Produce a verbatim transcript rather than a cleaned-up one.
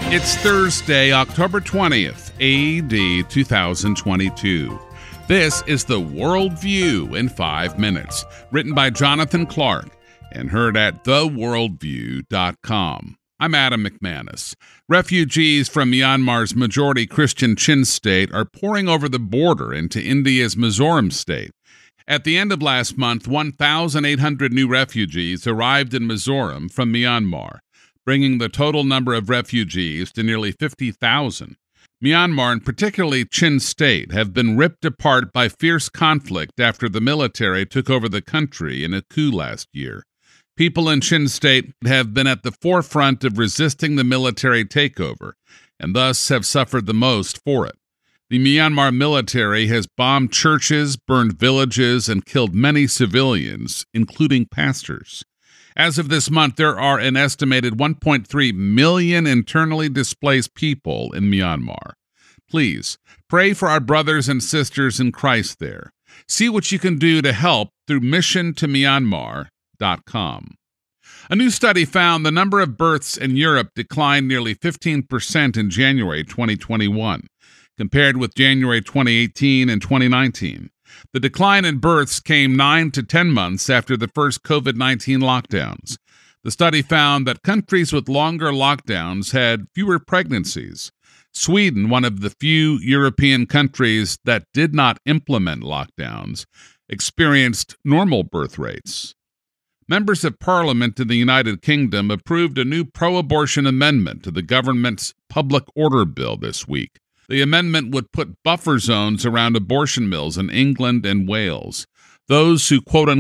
It's Thursday, October twentieth, A D two thousand twenty-two. This is the World View in five minutes, written by Jonathan Clark and heard at the world view dot com. I'm Adam McManus. Refugees from Myanmar's majority Christian Chin state are pouring over the border into India's Mizoram state. At the end of last month, one thousand eight hundred new refugees arrived in Mizoram from Myanmar, bringing the total number of refugees to nearly fifty thousand. Myanmar, and particularly Chin State, have been ripped apart by fierce conflict after the military took over the country in a coup last year. People in Chin State have been at the forefront of resisting the military takeover, and thus have suffered the most for it. The Myanmar military has bombed churches, burned villages, and killed many civilians, including pastors. As of this month, there are an estimated one point three million internally displaced people in Myanmar. Please, pray for our brothers and sisters in Christ there. See what you can do to help through mission to myanmar dot com. A new study found the number of births in Europe declined nearly fifteen percent in January twenty twenty-one, compared with January twenty eighteen and twenty nineteen. The decline in births came nine to ten months after the first covid nineteen lockdowns. The study found that countries with longer lockdowns had fewer pregnancies. Sweden, one of the few European countries that did not implement lockdowns, experienced normal birth rates. Members of Parliament in the United Kingdom approved a new pro-abortion amendment to the government's public order bill this week. The amendment would put buffer zones around abortion mills in England and Wales. Those who, quote-unquote,